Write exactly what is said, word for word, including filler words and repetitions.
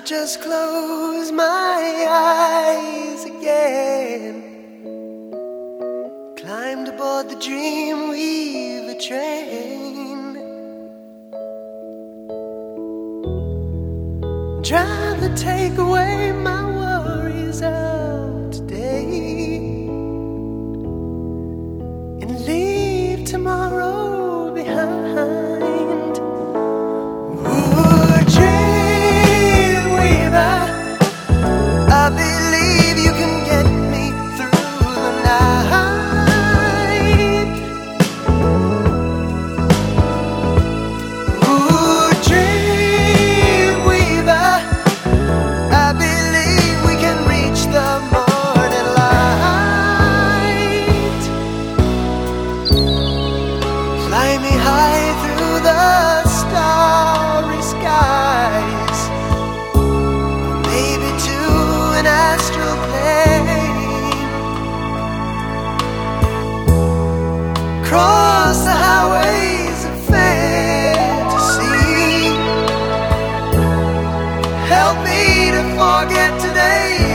just close my eyes again, climbed aboard the Dreamweaver train. Driver, take away my worries of today and leave tomorrow behind. Ooh, Dreamweaver, I believe you can get me through the night. Ooh, Dreamweaver, I believe we can reach the morning light. Fly me high through the starry skies, maybe to an astral plane. Cross the highways of fantasy, help me to forget today